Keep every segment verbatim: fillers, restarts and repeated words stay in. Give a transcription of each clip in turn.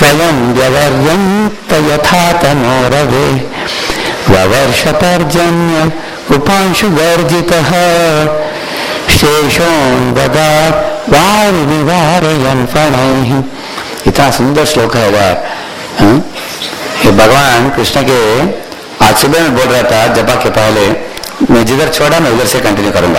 स्वयं व्यवर्यन्त यथा तनोरवे ववर्ष पर्जन्य उपांशु गर्जितः शेषों ददा वार निवारयन् फणैः। इतना सुंदर श्लोक है यार। ये भगवान कृष्ण के आज सुबह में बोल रहा था जपा के पहले, मैं जिधर छोड़ा मैं उधर से कंटिन्यू करूंगा।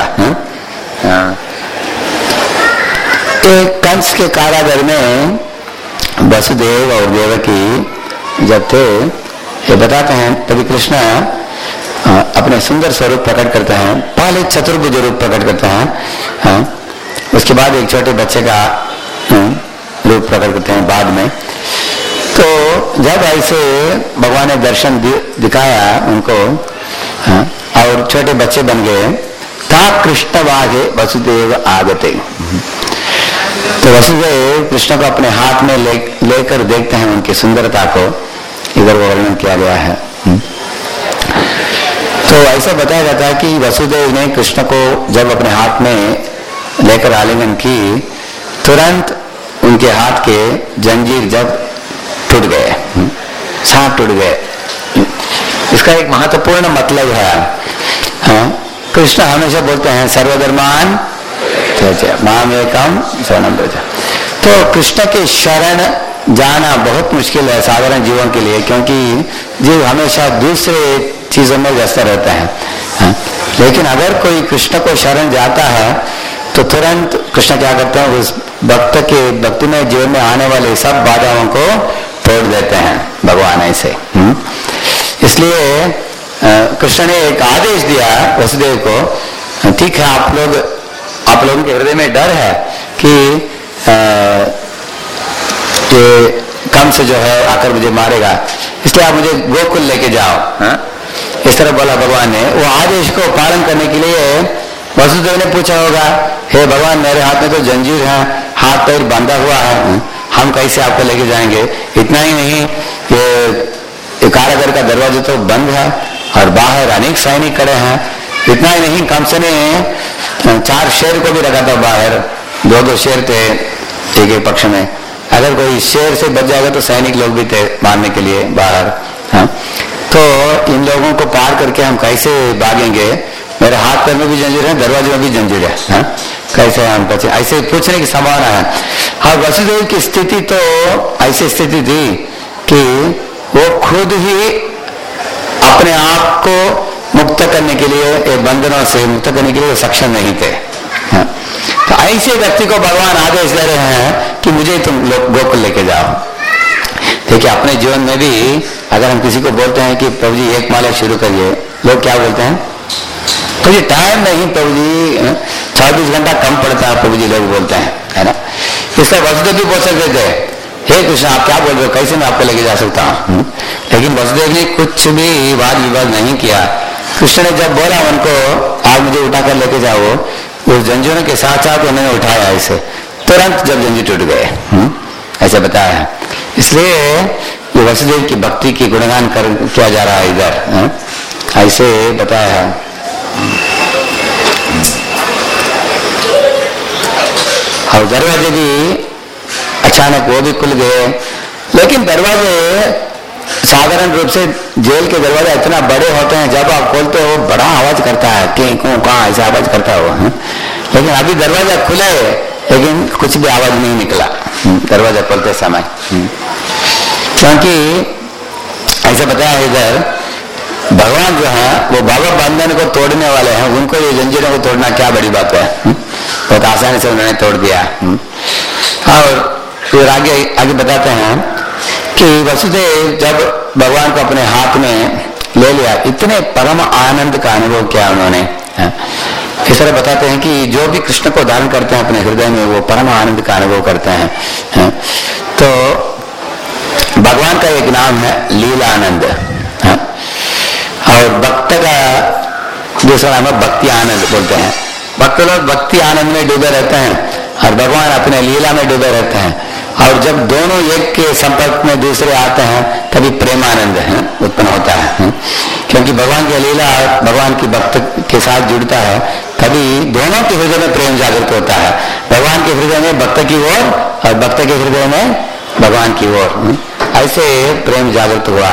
तो कंस के कारागार में वसुदेव और देवकी जब थे, ये बताते हैं तभी कृष्ण अपने सुंदर स्वरूप प्रकट करते हैं। पहले चतुर्भुज रूप प्रकट करते हैं, उसके बाद एक छोटे बच्चे का रूप प्रकट करते हैं बाद में। तो जब ऐसे भगवान ने दर्शन दिखाया उनको और छोटे बच्चे बन गए, ता कृष्ण वागे वसुदेव आगते। तो वसुदेव कृष्ण को अपने हाथ में ले लेकर देखते हैं उनकी सुंदरता को, इधर वर्णन किया गया है। तो ऐसा बताया जाता है कि वसुदेव ने कृष्ण को जब अपने हाथ में लेकर आलिंगन की, तुरंत उनके हाथ के जंजीर जब टूट गए, सांप टूट गए। इसका एक महत्वपूर्ण मतलब है, हाँ, कृष्ण हमेशा बोलते हैं सर्वधर्मान माम एकम शरणं व्रज। तो कृष्ण के शरण जाना बहुत मुश्किल है साधारण जीवन के लिए, क्योंकि जीव हमेशा दूसरे चीजों में व्यस्त रहता है। हाँ? लेकिन अगर कोई कृष्ण को शरण जाता है तो तुरंत कृष्ण क्या करते हैं, उस भक्त के भक्ति में जीवन में आने वाले सब बाधाओं को तोड़ देते हैं भगवान ऐसे। इसलिए कृष्ण ने एक आदेश दिया वसुदेव को, ठीक है आप लोग आप लोगों के हृदय में डर है कि कंस जो है आकर मुझे मारेगा, इसलिए आप मुझे गोकुल लेके जाओ। हा? इस तरह बोला भगवान ने। वो आदेश को पालन करने के लिए वसुदेव ने पूछा होगा, हे भगवान मेरे हाथ में तो जंजीर है, हाथ पैर बांधा हुआ है, हम कैसे आपको लेके जाएंगे। इतना ही नहीं, ये कारागार का दरवाजा तो बंद है और बाहर अनेक सैनिक खड़े हैं। इतना ही नहीं, कंस ने चार शेर को भी रखा था बाहर, दो दो शेर थे एक एक पक्ष में। अगर कोई शेर से बच जाएगा तो सैनिक लोग भी थे मारने के लिए बाहर। हाँ? तो इन लोगों को पार करके हम कैसे भागेंगे, मेरे हाथ पैर में भी जंजीर है, दरवाजे में भी जंजीर है, हाँ? कैसे हम बचे, ऐसे पूछने की संभावना है। हाँ, वसुदेव की स्थिति तो ऐसी स्थिति थी कि वो खुद ही अपने आप को मुक्त करने के लिए, बंधनों से मुक्त करने के लिए सक्षम नहीं थे। हाँ? तो ऐसे व्यक्ति को भगवान आदेश दे रहे हैं कि मुझे तुम लोग गोकुल लेके जाओ। देखिए अपने जीवन में भी अगर हम किसी को बोलते हैं कि प्रभु जी एक माला शुरू करिए, लोग क्या बोलते हैं, प्रभु जी टाइम नहीं, प्रभु जी चौबीस घंटा कम पड़ता है, प्रभु जी लोग बोलते हैं, है ना। इसका वसुदेव भी बोल सकते थे, हे कृष्ण आप क्या बोल रहे हो, कैसे मैं आपको लेके जा सकता हूँ। लेकिन वसुदेव ने कुछ भी वाद विवाद नहीं किया। कृष्ण ने जब बोला उनको आप मुझे उठाकर लेके जाओ, उस जंजीरों के साथ साथ उन्होंने उठाया, ऐसे तुरंत जब जंजीर टूट गए, ऐसे बताया है। इसलिए ये वसुदेव की भक्ति की गुणगान कर किया जा रहा है इधर, ऐसे बताया है। और दरवाजे भी अचानक वो भी खुल गए, लेकिन दरवाजे साधारण रूप से जेल के दरवाजे इतना बड़े होते हैं, जब आप खोलते हो बड़ा आवाज करता है, क्यों क्यों कहाँ ऐसा आवाज करता हो। लेकिन अभी दरवाजा खुला है लेकिन कुछ भी आवाज नहीं निकला दरवाजा खोलते समय, क्योंकि ऐसा बताया इधर भगवान जो है वो बाबा बंधन को तोड़ने वाले हैं, उनको ये जंजीरों को तोड़ना क्या बड़ी बात है, बहुत आसानी से उन्होंने तोड़ दिया। और फिर आगे आगे बताते हैं कि वसुदेव जब भगवान को अपने हाथ में ले लिया, इतने परम आनंद का अनुभव किया उन्होंने। इस तरह बताते हैं कि जो भी कृष्ण को धारण करते हैं अपने हृदय में, वो परम आनंद का अनुभव करते हैं। तो भगवान का एक नाम है लीलानंद, और भक्त का दूसरा नाम है भक्ति आनंद बोलते हैं। भक्त लोग भक्ति आनंद में डूबे रहते हैं और भगवान अपने लीला में डूबे रहते हैं, और जब दोनों एक के संपर्क में दूसरे आते हैं तभी प्रेमानंद है उत्पन्न होता है, क्योंकि भगवान की लीला भगवान की भक्त के साथ जुड़ता है, तभी दोनों के हृदय में प्रेम जागृत होता है। भगवान के हृदय में भक्त की ओर और भक्त के हृदय में भगवान की ओर, ऐसे प्रेम जागृत हुआ।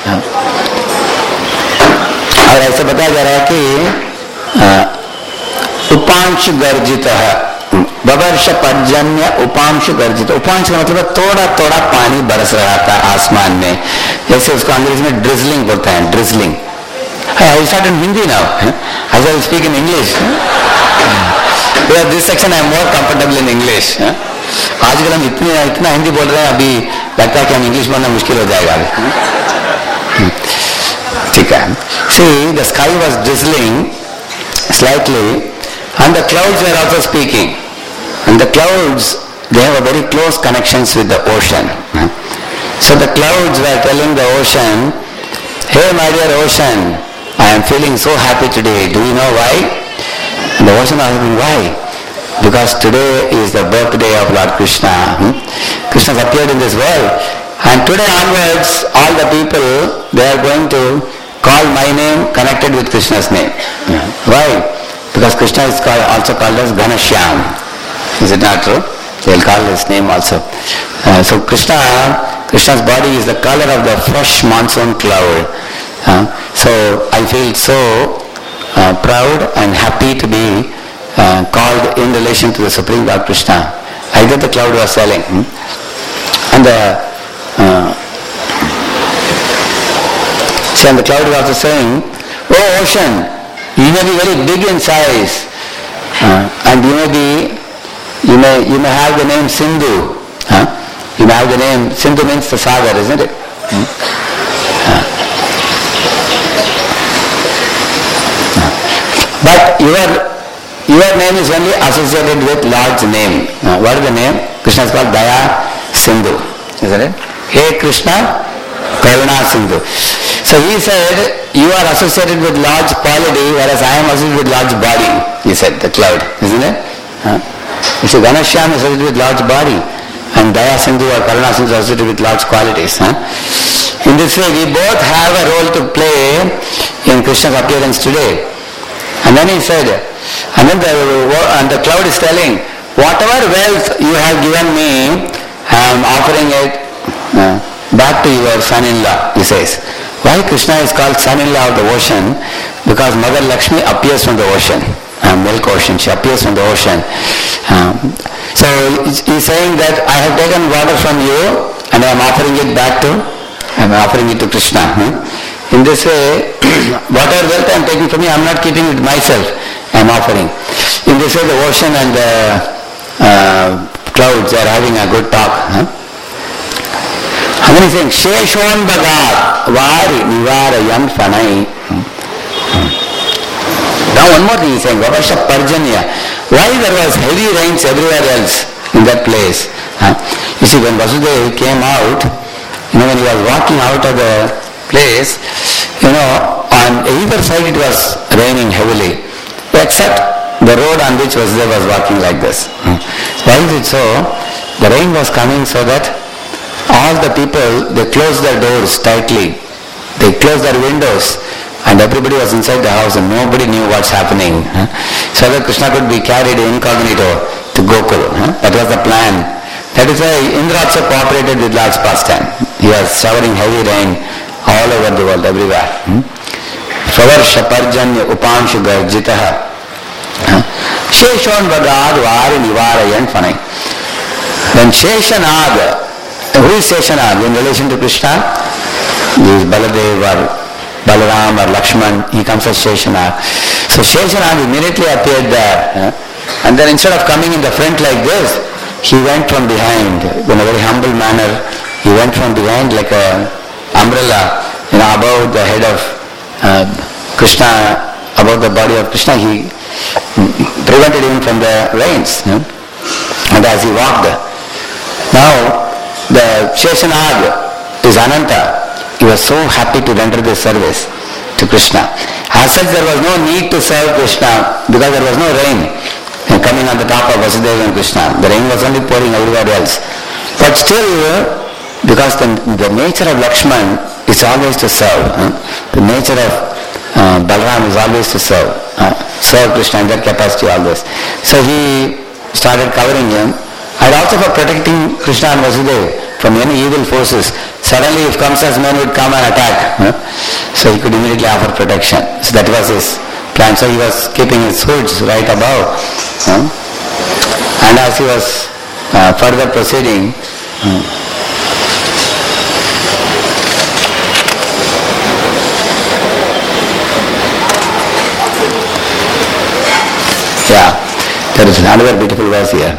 और ऐसे बताया जा रहा है कि उपांश गर्जित है, बवर्ष पर्जन्य उपांश गर्जित। उपांश का मतलब थोड़ा थोड़ा पानी बरस रहा था आसमान में, जैसे उसको अंग्रेजी में ड्रिजलिंग बोलते हैं, drizzling. I start in Hindi now. I shall speak in English. Because this section I am more comfortable in English. आजकल हम इतने इतना हिंदी बोल रहे हैं, अभी लगता है कि हम इंग्लिश बोलना मुश्किल हो जाएगा अभी। ठीक है। See, the sky was drizzling slightly, and the clouds were also speaking. And the clouds, they have a very close connections with the ocean. So the clouds were telling the ocean, "Hey, my dear ocean, I am feeling so happy today. Do you know why?" And the ocean was asking, "Why?" Because today is the birthday of Lord Krishna. Hmm? Krishna has appeared in this world, and today onwards, all the people, they are going to call my name connected with Krishna's name. Yeah. Why? Because Krishna is called, also called as Ghanashyam. Is it not true? They will call his name also. Uh, so Krishna, Krishna's body is the color of the fresh monsoon cloud. Uh, so I feel so uh, proud and happy to be uh, called in relation to the Supreme Lord Krishna. Either the cloud was telling, hmm? and the uh, see, and the cloud was also saying, "Oh ocean, you may be very big in size, uh, and you may be, you may you may have the name Sindhu. Huh? You may have the name Sindhu means the sagar, isn't it? Hmm? Uh, But your your name is only associated with Lord's name. Uh, what is the name? Krishna is called Daya Sindhu, isn't it? Hey Krishna, Karuna Sindhu. So he said, you are associated with Lord's quality, whereas I am associated with Lord's body. He said, the cloud, isn't it? Uh, you see, Ghanashyam is associated with Lord's body, and Daya Sindhu or Karuna Sindhu is associated with Lord's qualities. Huh? In this way, we both have a role to play in Krishna's appearance today. And then he said, and then the, and the cloud is telling, whatever wealth you have given me, I am offering it uh, back to your son-in-law, he says. Why Krishna is called son-in-law of the ocean? Because Mother Lakshmi appears from the ocean, uh, milk ocean, she appears from the ocean. Um, so he's saying that I have taken water from you and I am offering it back to, I am offering it to Krishna. Hmm? In this way, whatever wealth I am taking from you, I am not keeping it myself, I am offering. In this way, the ocean and the uh, clouds are having a good talk. Huh? And then he's saying, Sheshon Bhagat Vari Nivarayan Fanai. Now one more thing he's saying, Vavasha Parjanya. Why there was heavy rains everywhere else in that place? Huh? You see, when Vasudeva came out, you know, when he was walking out of the place, you know, on either side it was raining heavily, except the road on which Vasudeva was walking like this. Hmm. Why is it so? The rain was coming so that all the people, they closed their doors tightly, they closed their windows, and everybody was inside the house and nobody knew what's happening. Huh? So that Krishna could be carried incognito to Gokul. Huh? That was the plan. That is why Indra also cooperated with Lord's pastime. He was showering heavy rain all over the world, everywhere. Savarsha Parjanya Upanshu Garjitaha Sheshon Bhagad Vari Nivarayan Fanai. When Sheshanag, who is Sheshanag in relation to Krishna? He is Baladev or Balaram or Lakshman, he comes as Sheshanag. So Sheshanag immediately appeared there. And then instead of coming in the front like this, he went from behind in a very humble manner. He went from behind like a umbrella, you know, above the head of uh, Krishna, above the body of Krishna. He prevented him from the rains. You know? And as he walked, now the Sheshanag is Ananta. He was so happy to render this service to Krishna. As such, there was no need to serve Krishna because there was no rain coming on the top of Vasudeva and Krishna. The rain was only pouring everywhere else. But still, because the, the nature of Lakshman is always to serve. Huh? The nature of uh, Balaram is always to serve. Uh, serve Krishna in that capacity always. So he started covering him. And also for protecting Krishna and Vasudeva, from any evil forces. Suddenly if Kamsa's men would come and attack, huh? so he could immediately offer protection. So that was his plan. So he was keeping his hoods right above. Huh? And as he was uh, further proceeding, uh, yeah, there is another beautiful verse here.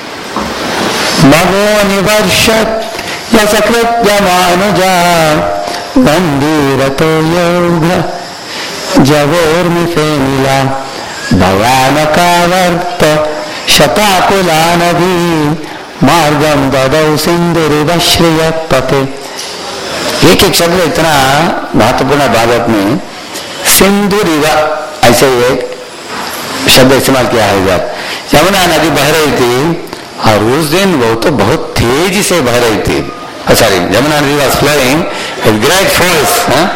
Mago nivarshat yasakrit yamanuja vandirato yoga javormi femila bhavanakavarta शताकुलानभी Margam ददौ सिंधुरिवश्रियपते. एक एक शब्द इतना महत्वपूर्ण भागवत में सिंधुरिवा ऐसे एक शब्द इस्तेमाल किया है. जब यमुना नदी बह रही थी और उस दिन वो तो बहुत तेजी से बह रही थी. Sorry, Yamuna nadi was flowing with great force.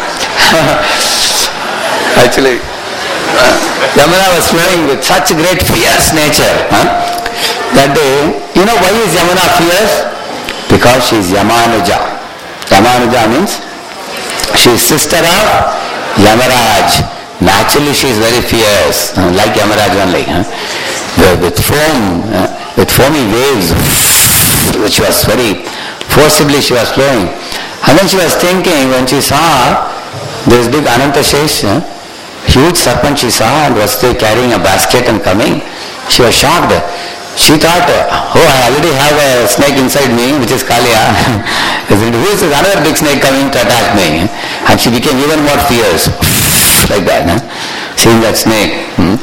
Actually Yamuna was flowing with such great fierce nature. Huh? That day, you know why is Yamuna fierce? Because she is Yamanuja. Yamanuja means she is sister of Yamaraj. Naturally she is very fierce, uh, like Yamaraj only. Huh? With foam, uh, with foamy waves, she was very forcibly she was flowing. And then she was thinking when she saw this big Anantashesh, huh? huge serpent she saw and was still carrying a basket and coming. She was shocked. She thought, oh, I already have a snake inside me, which is Kalia. Who is this another big snake coming to attack me? And she became even more fierce. Like that, huh? Seeing that snake. Hmm?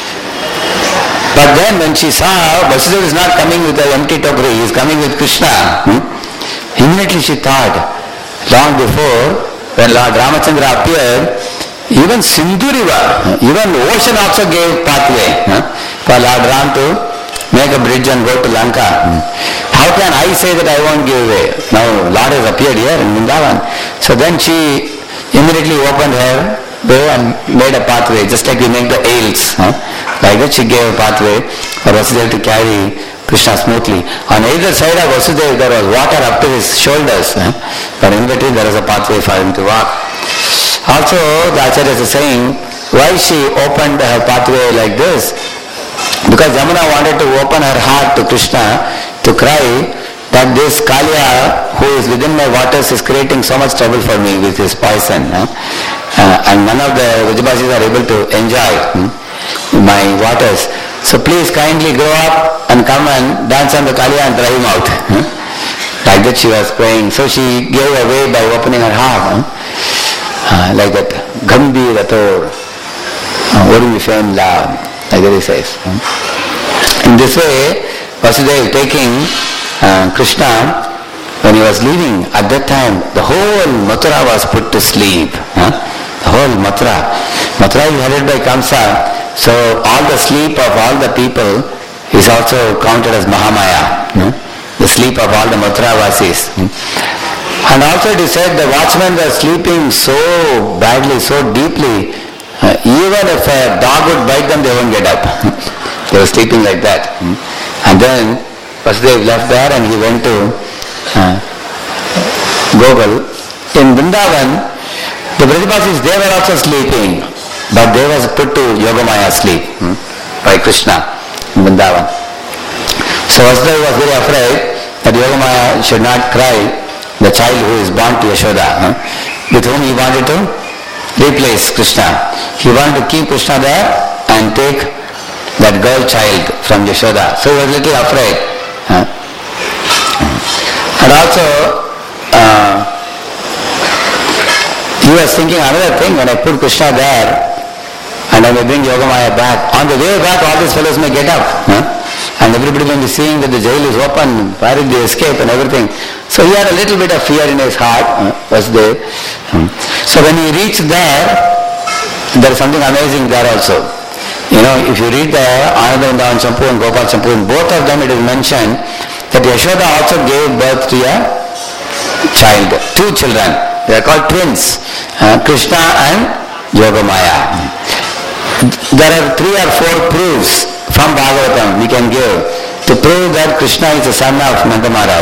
But then when she saw Vasudeva is not coming with an empty tokri, he is coming with Krishna. Hmm? Immediately she thought, long before, when Lord Ramachandra appeared, even Sindhuriva, even the ocean also gave pathway huh, for Lord Ram to make a bridge and go to Lanka. Hmm. How can I say that I won't give way? Now Lord has appeared here in Vrindavan. So then she immediately opened her way and made a pathway, just like we make the ails. Huh? Like that she gave a pathway for Vasudeva to carry Krishna smoothly. On either side of Vasudeva there was water up to his shoulders, huh? but in between there was a pathway for him to walk. Also, the Acharyas are saying, why she opened her pathway like this? Because Yamuna wanted to open her heart to Krishna to cry that this Kalia who is within my waters is creating so much trouble for me with his poison. Huh? Uh, and none of the Vrajabasis are able to enjoy hmm, my waters. So please kindly grow up and come and dance on the Kalia and drive him out. Huh? Like that she was praying. So she gave away by opening her heart. Huh? Uh, like that, Gambhirato, Urumi Fem La, like that he says. In this way, Vasudeva taking uh, Krishna, when he was leaving, at that time, the whole Mathura was put to sleep. Huh? The whole Mathura. Mathura is headed by Kamsa, so all the sleep of all the people is also counted as Mahamaya. Huh? The sleep of all the Mathura Vasis. Hmm? And also it is said the watchmen were sleeping so badly, so deeply, uh, even if a dog would bite them, they won't get up. They were sleeping like that. Hmm? And then Vasudeva left there and he went to uh, Gokul. In Vrindavan, the Vrajabasis, they were also sleeping, but they was put to Yogamaya sleep hmm? by Krishna in Vrindavan. So Vasudeva was very afraid that Yogamaya should not cry the child who is born to Yashoda, huh? with whom he wanted to replace Krishna. He wanted to keep Krishna there and take that girl child from Yashoda. So he was a little afraid. Huh? And also, uh, he was thinking another thing, when I put Krishna there and I may bring Yogamaya back, on the way back all these fellows may get up. Huh? And everybody will be seeing that the jail is open, where did they escape and everything. So he had a little bit of fear in his heart, uh, was there. Hmm. So when he reached there, there is something amazing there also. You know, if you read the Ananda Champu and Gopal Champu, in both of them it is mentioned that Yashoda also gave birth to a child, two children. They are called twins, uh, Krishna and Yogamaya. There are three or four proofs from Bhagavatam we can give to prove that Krishna is the son of Nanda Maharaj.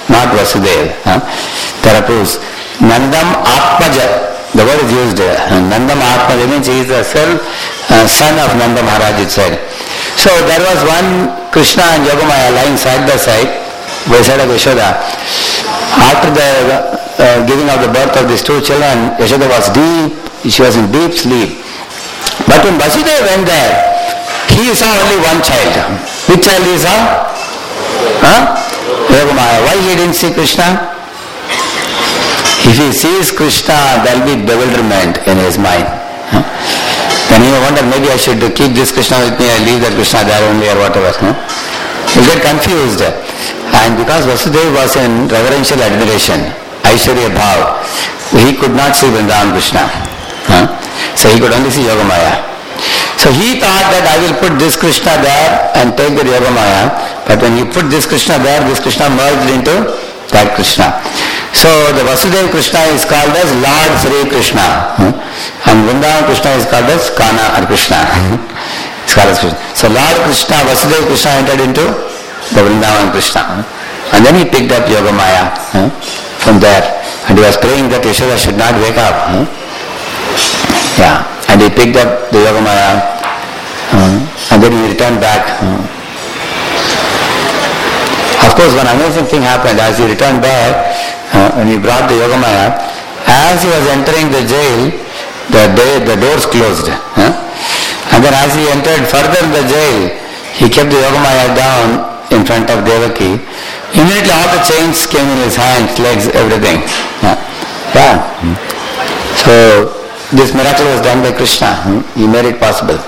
not Vasudeva. Huh? There are proofs. Nandam Atmaja, the word is used there. Nandam Atmaja means he is the self, uh, son of Nanda Maharaj, it said. So there was one Krishna and Yogamaya lying side by side, by side of Yashoda. After the uh, giving of the birth of these two children, Yashoda was deep, she was in deep sleep. But when Vasudeva went there, he saw only one child. Which child he saw? Huh? Yogamaya. Why he didn't see Krishna? If he sees Krishna, there will be bewilderment in his mind. Huh? Then he will wonder, maybe I should keep this Krishna with me, I leave that Krishna there only or whatever. Huh? He'll get confused. And because Vasudeva was in reverential admiration, Aishwarya Bhav, he could not see Vrindavan Krishna. Huh? So he could only see Yogamaya. So he thought that I will put this Krishna there and take the Yogamaya. But when you put this Krishna there, this Krishna merged into that Krishna. So the Vasudeva Krishna is called as Lord Sri Krishna. Hmm? And Vrindavan Krishna is called as Kana or Krishna. Hmm? It's called as Krishna. So Lord Krishna, Vasudeva Krishna entered into the Vrindavan Krishna. Hmm? And then he picked up Yogamaya hmm? from there. And he was praying that Yashoda should not wake up. Hmm? Yeah. And he picked up the Yogamaya. Hmm? And then he returned back. Hmm? Of course, one amazing thing happened as he returned back, uh, when he brought the Yogamaya, as he was entering the jail, the, day, the doors closed. Huh? And then as he entered further in the jail, he kept the Yogamaya down in front of Devaki. Immediately all the chains came in his hands, legs, everything. Yeah. yeah. So this miracle was done by Krishna. Hmm? He made it possible.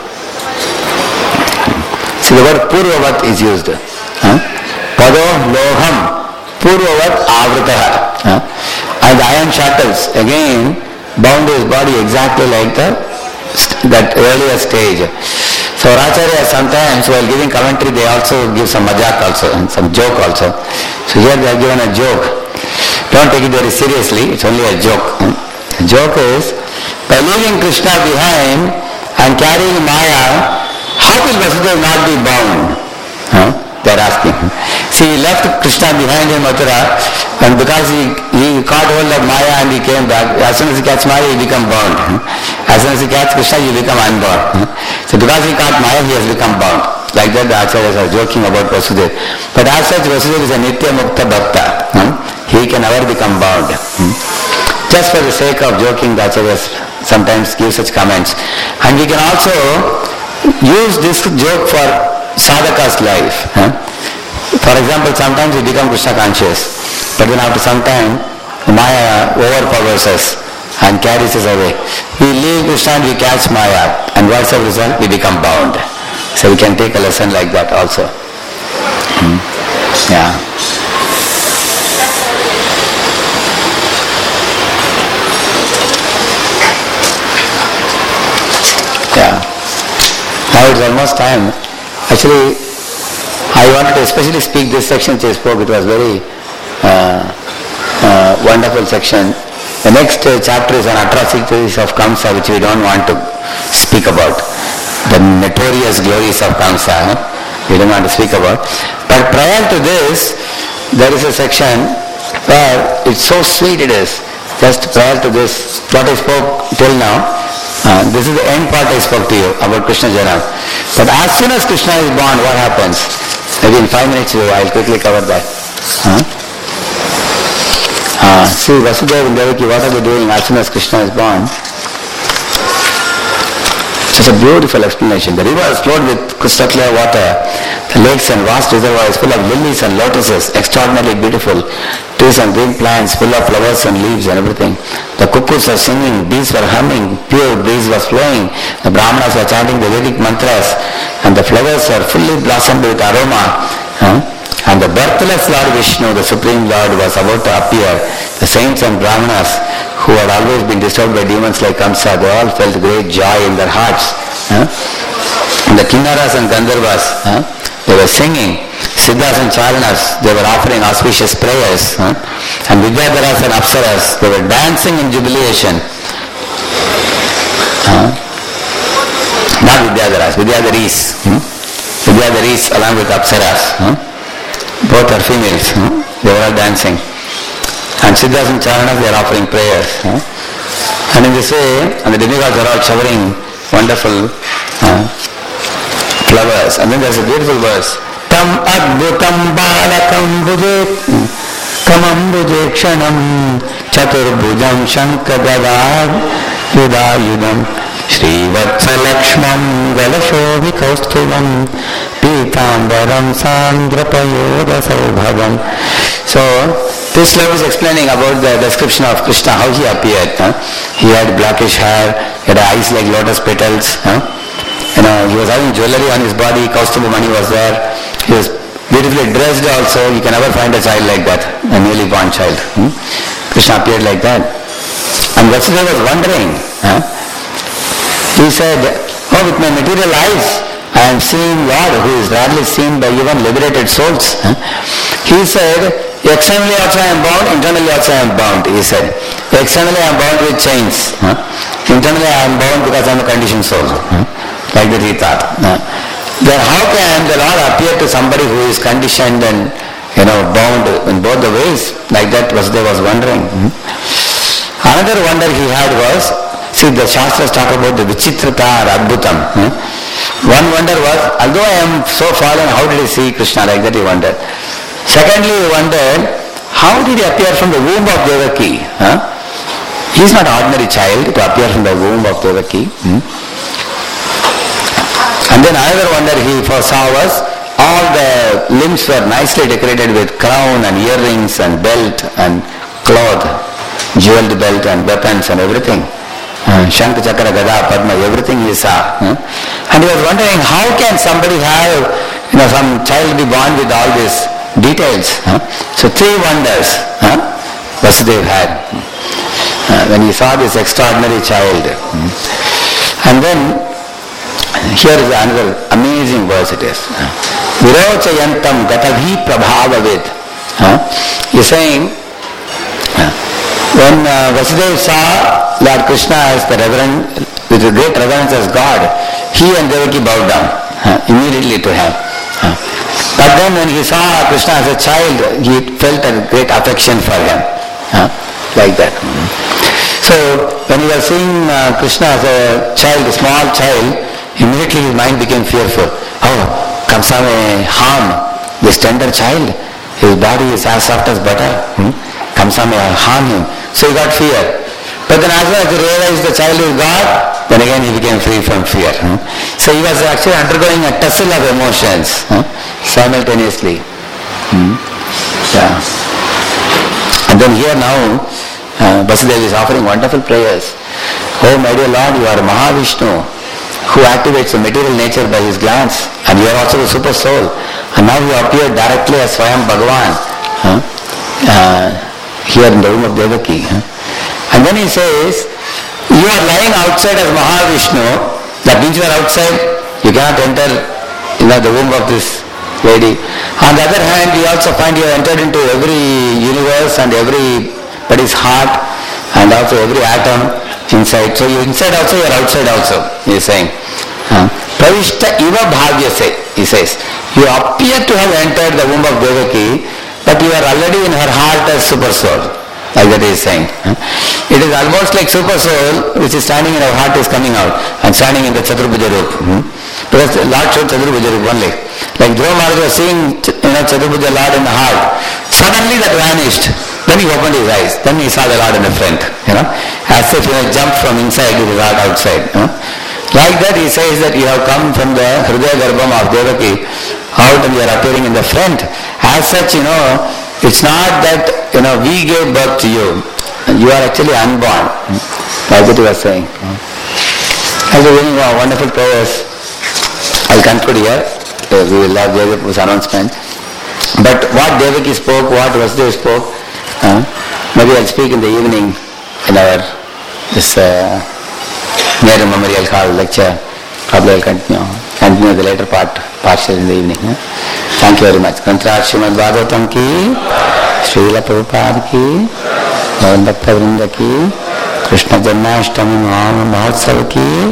See, the word Purvavat is used. Huh? Pado loham purvavat avritaha. Huh? And the iron shackles again bound his body exactly like the that earlier stage. So Acharya sometimes while giving commentary they also give some majak also and some joke also. So here they are given a joke. Don't take it very seriously, it's only a joke. The joke is, by leaving Krishna behind and carrying Maya, how will Vasudeva not be bound? Huh? They are asking. See, he left Krishna behind in Mathura, and because he, he caught hold of Maya and he came back, as soon as he catches Maya, he become bound. As soon as he catches Krishna, he become unbound. So because he caught Maya, he has become bound. Like that the Acharyas are joking about Vasudeva. But as such, Vasudeva is a Nitya Mukta Bhakta. He can never become bound. Just for the sake of joking, the Acharyas sometimes give such comments. And we can also use this joke for sadhaka's life. Huh? For example, sometimes we become Krishna conscious, but then after some time, Maya overpowers us and carries us away. We leave Krishna and we catch Maya, and what's the result? We become bound. So we can take a lesson like that also. Hmm. Yeah. Yeah. Now it's almost time. Actually, I wanted to especially speak this section which I spoke. It was very uh, uh, wonderful section. The next uh, chapter is on atrocities of Kamsa, which we don't want to speak about. The notorious glories of Kamsa, huh? We don't want to speak about. But prior to this, there is a section where it's so sweet it is. Just prior to this, what I spoke till now, Uh, this is the end part I spoke to you about Krishna Janam. But as soon as Krishna is born, what happens? Maybe in five minutes I'll quickly cover that. Huh? Uh, see, Vasudeva and Devaki, what are they doing as soon as Krishna is born? Such a beautiful explanation. The river is flowed with crystal clear water. The lakes and vast reservoirs full of lilies and lotuses, extraordinarily beautiful. Trees and green plants full of flowers and leaves and everything. The cuckoos are singing, bees were humming, pure breeze was flowing. The Brahmanas were chanting the Vedic mantras, and the flowers were fully blossomed with aroma. Huh? And the birthless Lord Vishnu, the Supreme Lord, was about to appear. The saints and Brahmanas, who had always been disturbed by demons like Kamsa, they all felt great joy in their hearts. Huh? And the Kinnaras and Gandharvas, huh? They were singing. Siddhas and Charanas, they were offering auspicious prayers. Huh? And Vidyadharas and Apsaras, they were dancing in jubilation. Huh? Not Vidyadharas, Vidyadharis. Hmm? Vidyadharis along with Apsaras. Huh? both are females. Huh? They were all dancing. And Siddhas and Charanas, they are offering prayers. Huh? And in this way, and the demigods are all showering wonderful uh, flowers. And then there's a beautiful verse. Tam adbhutam balakam bhuje kamam bhuje kshanam chaturbhujam shankagavad yudayudam Srivatsalakshmam Galashobhikaustubam Pitambaram Sandrapayoda Saubhavam. So, this love is explaining about the description of Krishna, how he appeared. Huh? He had blackish hair, he had eyes like lotus petals. Huh? You know, he was having jewelry on his body, Kaustubhamani was there. He was beautifully dressed also. You can never find a child like that, a newly born child. Hmm? Krishna appeared like that. And Vasudeva was wondering, huh? He said, oh, with my material eyes, I am seeing Lord who is rarely seen by even liberated souls. Huh? He said, externally also I am bound, internally also I am bound, he said. Externally I am bound with chains. Huh? Internally I am bound because I am a conditioned soul. Huh? Like that he thought. Huh? Then how can the Lord appear to somebody who is conditioned and, you know, bound in both the ways? Like that Vasudeva was wondering. Hmm? Another wonder he had was, see, the Shastras talk about the Vichitrata or Adbhutam. Hmm? One wonder was, although I am so fallen, how did he see Krishna? Like that he wondered. Secondly, he wondered, how did he appear from the womb of Devaki? Huh? He is not an ordinary child to appear from the womb of Devaki. Hmm? And then another wonder he foresaw was, all the limbs were nicely decorated with crown and earrings and belt and cloth, jeweled belt and weapons and everything. Uh, Shankha, Chakra, Gada, Padma, everything he saw. Huh? And he was wondering, how can somebody have, you know, some child be born with all these details? Huh? So three wonders huh? Vasudeva had uh, when he saw this extraordinary child. Hmm? And then, here is another amazing verse it is. Virochayantam gatavi prabhavavid. He is saying, uh, when uh, Vasudeva saw Lord Krishna as the reverend, with a great reverence as God, he and Devaki bowed down uh, immediately to him. Uh. But then when he saw Krishna as a child, he felt a great affection for him. Uh, like that. Mm. So when he was seeing uh, Krishna as a child, a small child, immediately his mind became fearful. Oh, Kamsa may harm this tender child. His body is as soft as butter. Hmm? Kamsa may harm him. So he got fear. But then as soon as he realized the child is God, then again he became free from fear. Hmm? So he was actually undergoing a tussle of emotions hmm? simultaneously. Hmm? Yeah. And then here now, uh, Vasudeva is offering wonderful prayers. Oh my dear Lord, you are Mahavishnu, who activates the material nature by his glance, and you are also the super soul. And now you appear directly as Swayam Bhagavan huh? uh, here in the room of Devaki. Huh? And then he says, you are lying outside as Mahavishnu, that means you are outside, you cannot enter you know, the womb of this lady. On the other hand, you also find you have entered into every universe and everybody's heart and also every atom inside. So you inside also, you are outside also, he is saying. Pravishta iva bhavyase, he says. You appear to have entered the womb of Devaki, but you are already in her heart as super soul. Like that he is saying. It is almost like super soul which is standing in our heart is coming out and standing in the Chaturbhuja Rup. Because the Lord showed Chaturbhuja Rup only. Like Dhruva Maharaj was seeing you know, Chaturbhuja Lord in the heart. Suddenly that vanished. Then he opened his eyes. Then he saw the Lord in the front. You know, as if he had jumped from inside to the Lord outside. You know. Like that he says that you have come from the Hridaya Garbham of Devaki out and you are appearing in the front. As such, you know, it's not that, you know, we gave birth to you. You are actually unborn. That's what he was saying. As a very uh, wonderful prayers, I'll conclude here. Uh, we will have Devaki's announcement. But what Devaki spoke, what Vasudeva spoke, uh, maybe I'll speak in the evening in our this uh, Nehru Memorial Hall lecture. Probably I'll continue, continue the later part, partial in the evening. Huh? Thank you very much. Granthraj Srimad Bhagavatam ki, Srila Prabhupada ki, Gaur Bhakta Vrinda ki, Krishna Janmashtami Mahotsav ki.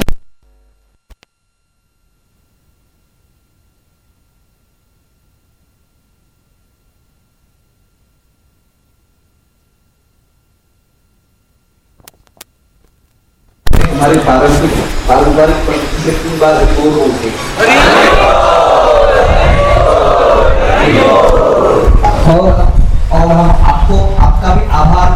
हमारी पारंपरिक पारंपरिक पद्धति से तीन बार report होगी और और हम आपको आपका भी आभार